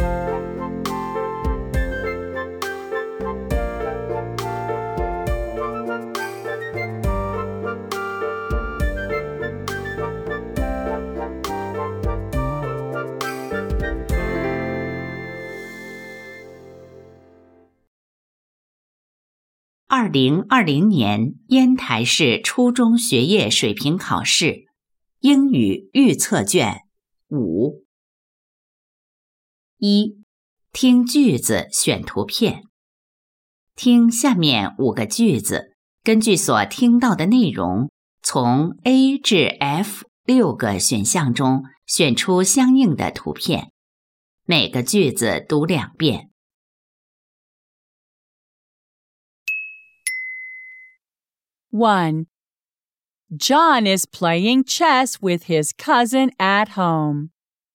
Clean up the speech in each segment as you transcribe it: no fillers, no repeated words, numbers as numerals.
2020年烟台市初中学业水平考试英语预测卷5。1. 听句子选图片。听下面5个句子，根据所听到的内容，从 A 至 F 6个选项中选出相应的图片。每个句子读2遍。 1. John is playing chess with his cousin at home.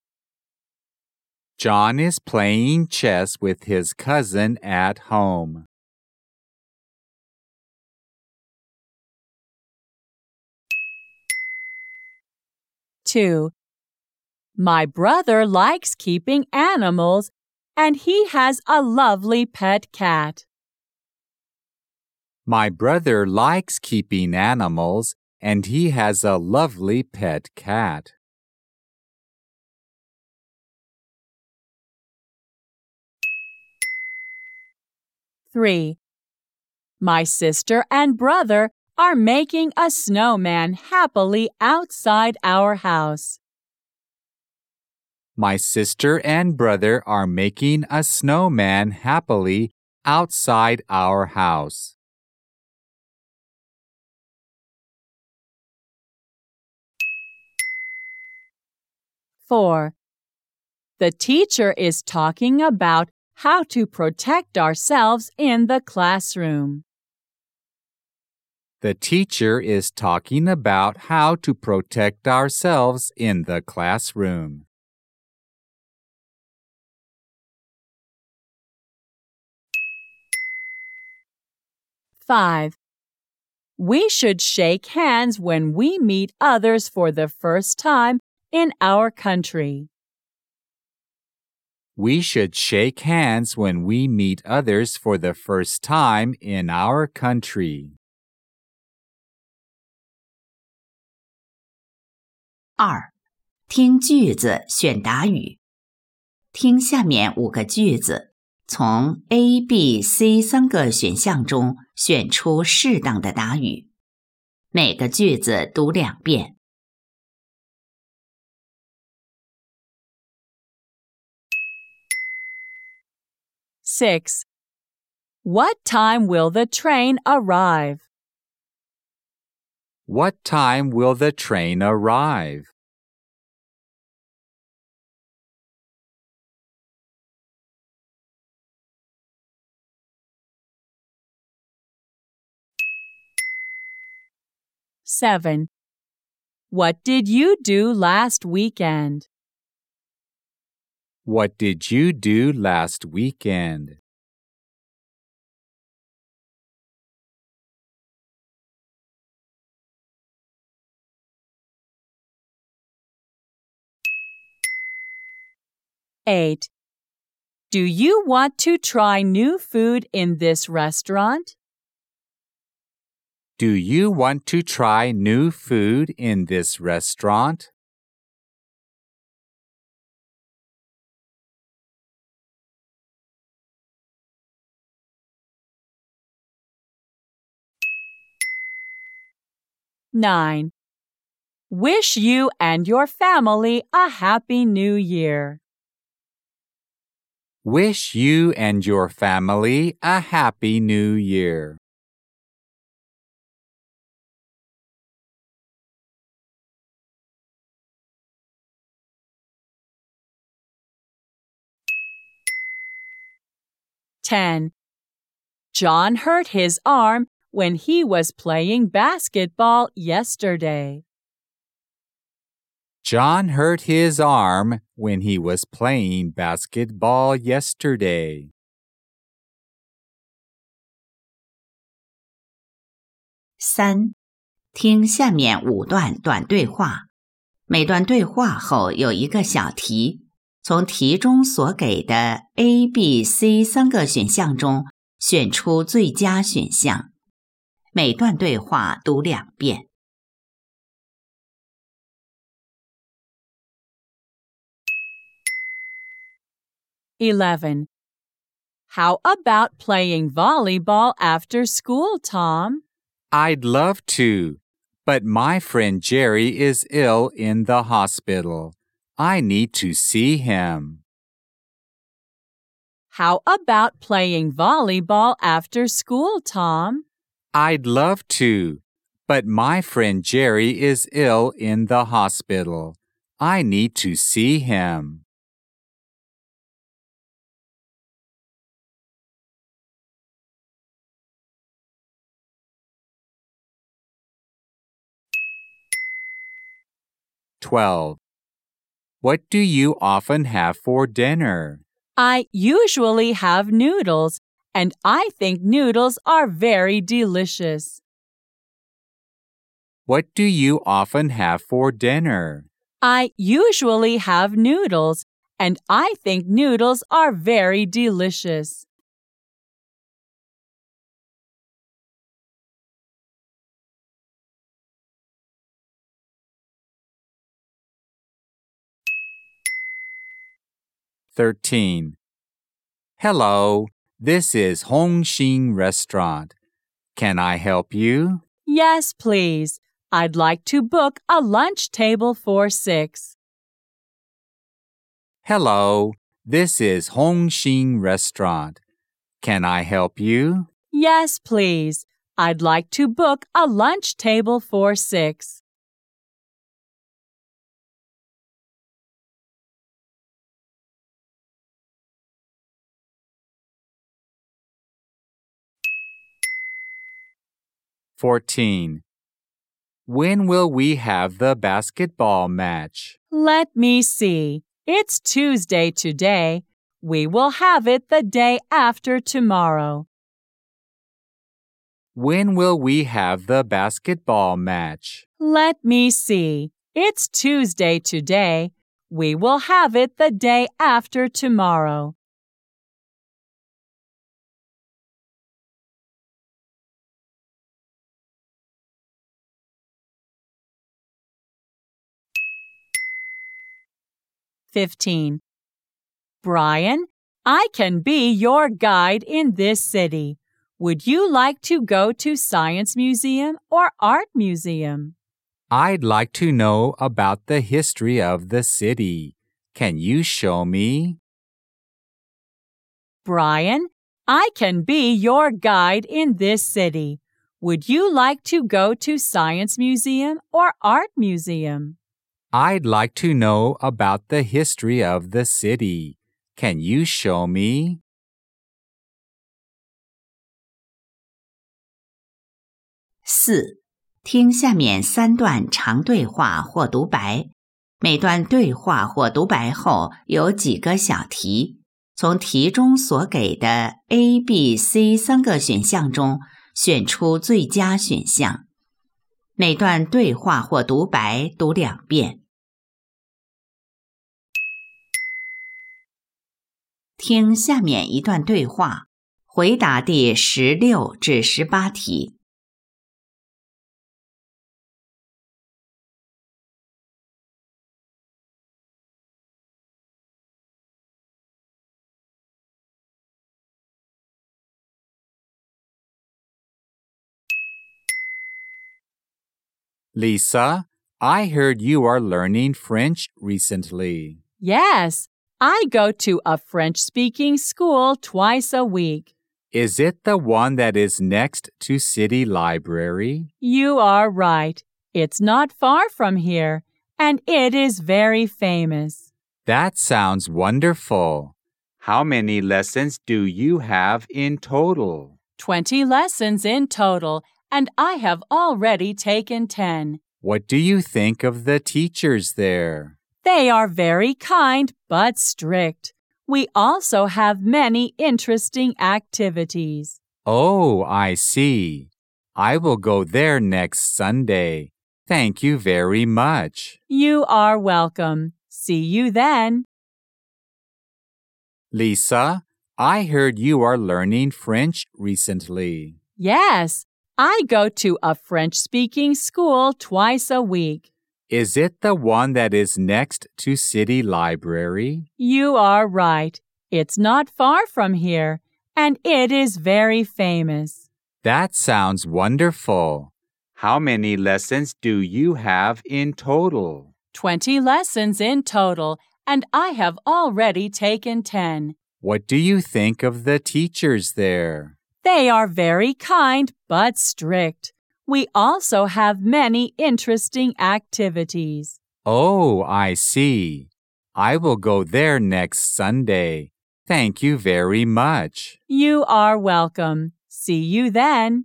John is playing chess with his cousin at home. 2. My brother likes keeping animals, and he has a lovely pet cat. My brother likes keeping animals, and he has a lovely pet cat. 3. My sister and brother are making a snowman happily outside our house. My sister and brother are making a snowman happily outside our house. 4. The teacher is talking about how to protect ourselves in the classroom. The teacher is talking about how to protect ourselves in the classroom. 5. We should shake hands when we meet others for the first time in our country. We should shake hands when we meet others for the first time in our country. 2. 听句子选答语。听下面5个句子，从 A、B、C 3个选项中选出适当的答语。每个句子读2遍。 6. What time will the train arrive? What time will the train arrive? 7. What did you do last weekend? What did you do last weekend? 8. Do you want to try new food in this restaurant? Do you want to try new food in this restaurant? 9. Wish you and your family a happy new year. Wish you and your family a happy new year. "10. John hurt his arm when he was playing basketball yesterday. John hurt his arm when he was playing basketball yesterday. 3. 听下面5段短对话，每段对话后有一个小题， 从题中所给的 A、B、C 3个选项中选出最佳选项。每段对话读2遍。 11. How about playing volleyball after school, Tom? I'd love to, but my friend Jerry is ill in the hospital. I need to see him. How about playing volleyball after school, Tom? I'd love to, but my friend Jerry is ill in the hospital. I need to see him. "12. What do you often have for dinner? I usually have noodles, and I think noodles are very delicious. What do you often have for dinner? I usually have noodles, and I think noodles are very delicious. "13. Hello, this is Hongxing Restaurant. Can I help you? Yes, please. I'd like to book a lunch table for 6. Hello, this is Hongxing Restaurant. Can I help you? Yes, please. I'd like to book a lunch table for 6. "14. When will we have the basketball match? Let me see. It's Tuesday today. We will have it the day after tomorrow. When will we have the basketball match? Let me see. It's Tuesday today. We will have it the day after tomorrow. "15. Brian, I can be your guide in this city. Would you like to go to Science Museum or Art Museum? I'd like to know about the history of the city. Can you show me? Brian, I can be your guide in this city. Would you like to go to Science Museum or Art Museum? I'd like to know about the history of the city. Can you show me? 4. 听下面3段长对话或独白，每段对话或独白后有几个小题，从题中所给的 A、B、C 3个选项中选出最佳选项。每段对话或独白读2遍。听下面一段对话，回答第16至18题。 Lisa, I heard you are learning French recently. Yes, I go to a French-speaking school twice a week. Is it the one that is next to City Library? You are right. It's not far from here, and it is very famous. That sounds wonderful. How many lessons do you have in total? 20 lessons in total, and I have already taken 10. What do you think of the teachers there? They are very kind but strict. We also have many interesting activities. Oh, I see. I will go there next Sunday. Thank you very much. You are welcome. See you then. Lisa, I heard you are learning French recently. Yes, I go to a French-speaking school twice a week. Is it the one that is next to City Library? You are right. It's not far from here, and it is very famous. That sounds wonderful. How many lessons do you have in total? 20 lessons in total, and I have already taken 10. What do you think of the teachers there? They are very kind but strict. We also have many interesting activities. Oh, I see. I will go there next Sunday. Thank you very much. You are welcome. See you then.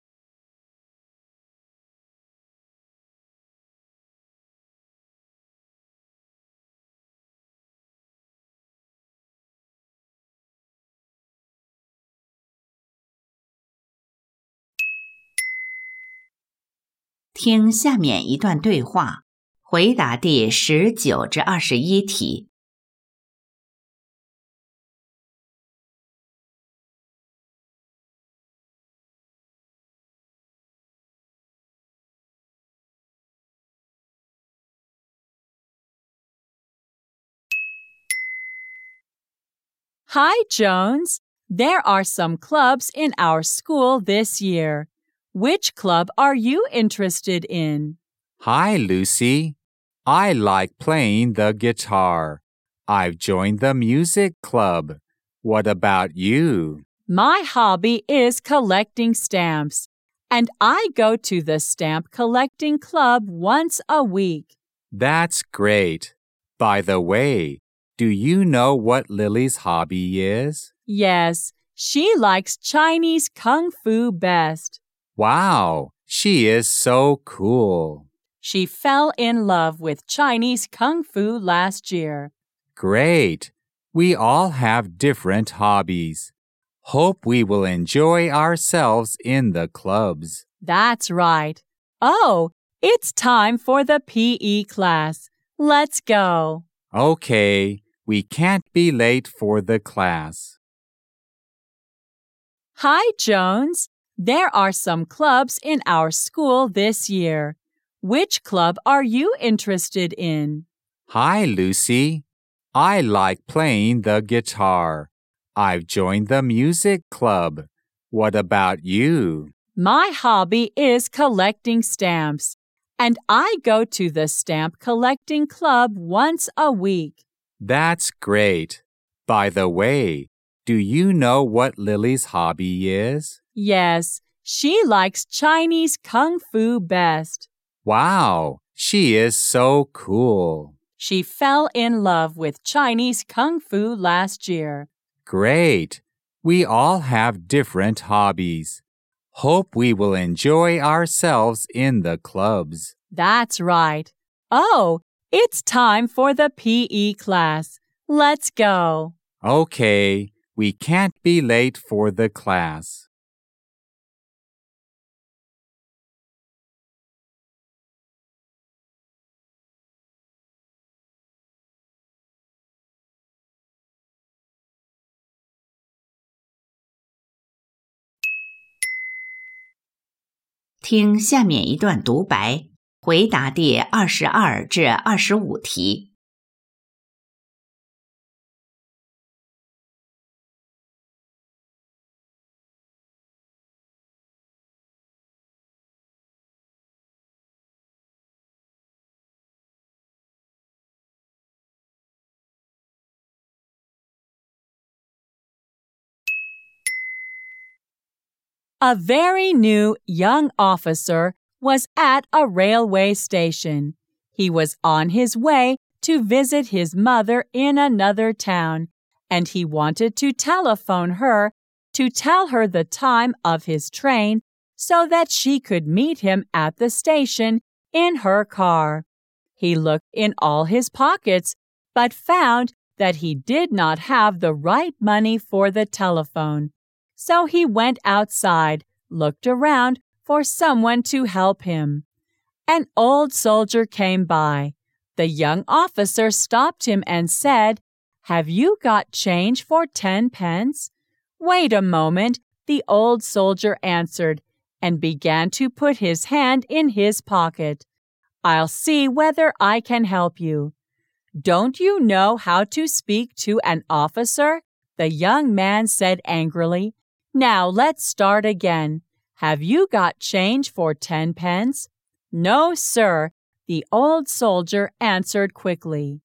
听下面一段对话，回答第19至21题。 Hi, Jones. There are some clubs in our school this year. Which club are you interested in? Hi, Lucy. I like playing the guitar. I've joined the music club. What about you? My hobby is collecting stamps, and I go to the stamp collecting club once a week. That's great. By the way, do you know what Lily's hobby is? Yes, she likes Chinese Kung Fu best. Wow, she is so cool. She fell in love with Chinese Kung Fu last year. Great. We all have different hobbies. Hope we will enjoy ourselves in the clubs. That's right. Oh, it's time for the PE class. Let's go. Okay, we can't be late for the class. Hi, Jones. There are some clubs in our school this year. Which club are you interested in? Hi, Lucy. I like playing the guitar. I've joined the music club. What about you? My hobby is collecting stamps, and I go to the stamp collecting club once a week. That's great. By the way, do you know what Lily's hobby is? Yes, she likes Chinese Kung Fu best. Wow, she is so cool. She fell in love with Chinese Kung Fu last year. Great. We all have different hobbies. Hope we will enjoy ourselves in the clubs. That's right. Oh, it's time for the PE class. Let's go. Okay, we can't be late for the class. 听下面一段独白，回答第22至25题。 A very new young officer was at a railway station. He was on his way to visit his mother in another town, and he wanted to telephone her to tell her the time of his train so that she could meet him at the station in her car. He looked in all his pockets, but found that he did not have the right money for the telephone. So he went outside, looked around for someone to help him. An old soldier came by. The young officer stopped him and said, Have you got change for 10 pence? Wait a moment, the old soldier answered, and began to put his hand in his pocket. I'll see whether I can help you. Don't you know how to speak to an officer? The young man said angrily. Now let's start again. Have you got change for 10 pence? No, sir, the old soldier answered quickly.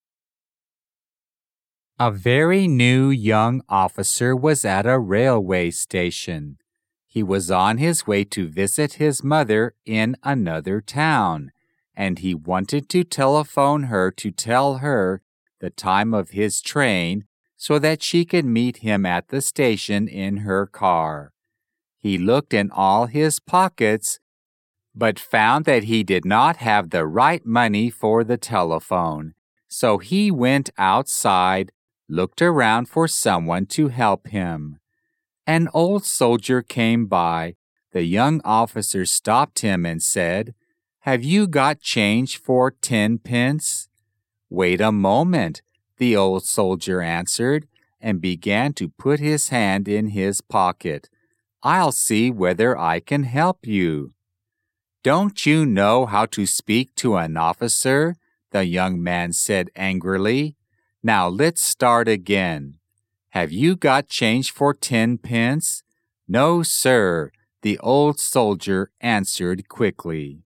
A very new young officer was at a railway station. He was on his way to visit his mother in another town, and he wanted to telephone her to tell her the time of his train so that she could meet him at the station in her car. He looked in all his pockets, but found that he did not have the right money for the telephone, so he went outside, looked around for someone to help him. An old soldier came by. The young officer stopped him and said, "Have you got change for 10 pence?" "Wait a moment," the old soldier answered, and began to put his hand in his pocket. "I'll see whether I can help you." "Don't you know how to speak to an officer?" the young man said angrily. "Now let's start again. Have you got change for 10 pence? No, sir," the old soldier answered quickly.